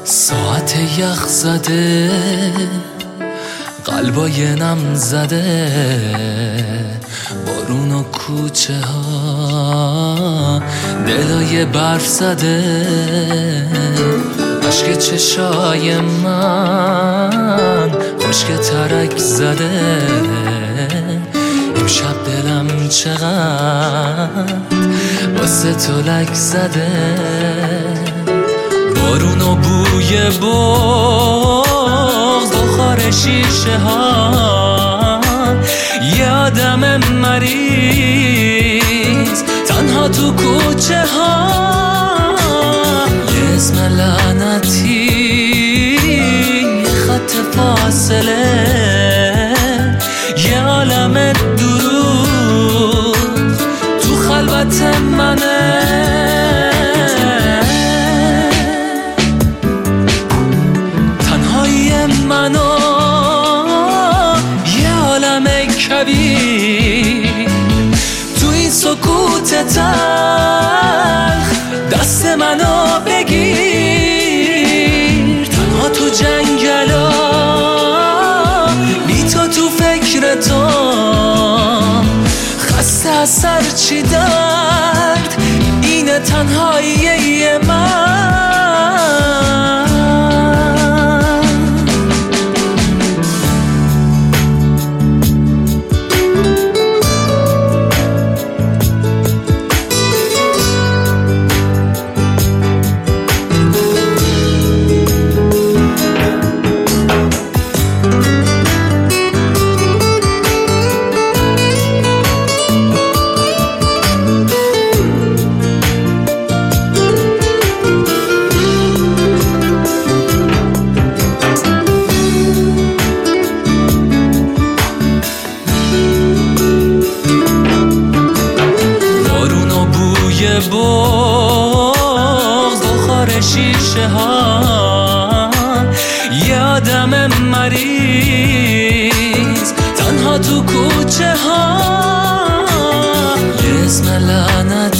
ساعت یخ زده، قلبای نم زده، بارون و کوچه ها دلای برف زده، عشق چشای من خشک ترک زده، امشب دلم چقدر واسه تو لک زده، بارون و بوی بغض بخار شیشه ها، یه آدم مریض تنها تو کوچه ها، یه اسم لعنتی، یه خط فاصله، یه عالم دروغ تو خلوت منه، منو یه عالم کبیر تو این سکوت تلخ، دست منو بگیر، تنها تو جنگلا بی تو فکر تو، خسته از سر چی درد اینه تنهایی من. بغض بخار شیشه ها، یه آدم مریض تنها تو کوچه ها، یه اسم لعنتی،